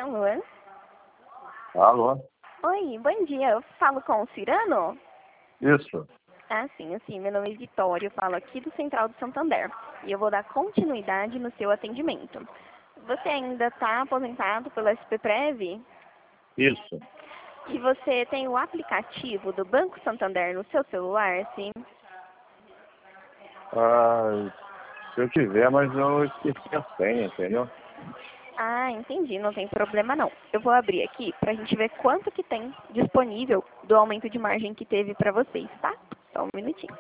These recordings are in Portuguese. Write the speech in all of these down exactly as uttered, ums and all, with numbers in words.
Alô? Alô? Oi, bom dia. Eu falo com o Cirano? Isso. Ah, sim, sim. Meu nome é Vitória, eu falo aqui do Central do Santander. E eu vou dar continuidade no seu atendimento. Você ainda está aposentado pela S P Prev? Isso. E você tem o aplicativo do Banco Santander no seu celular, sim? Ah, se eu tiver, mas eu esqueci a senha, entendeu? Ah, entendi, não tem problema não. Eu vou abrir aqui para a gente ver quanto que tem disponível do aumento de margem que teve para vocês, tá? Só um minutinho.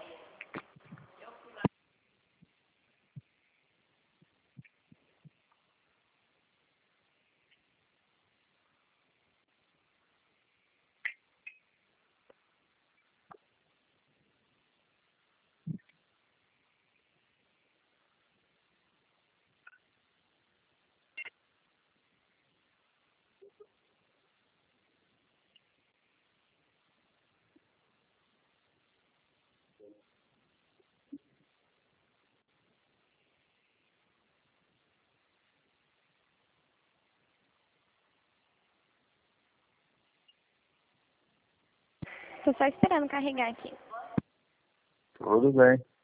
Tô só esperando carregar aqui. Tudo bem.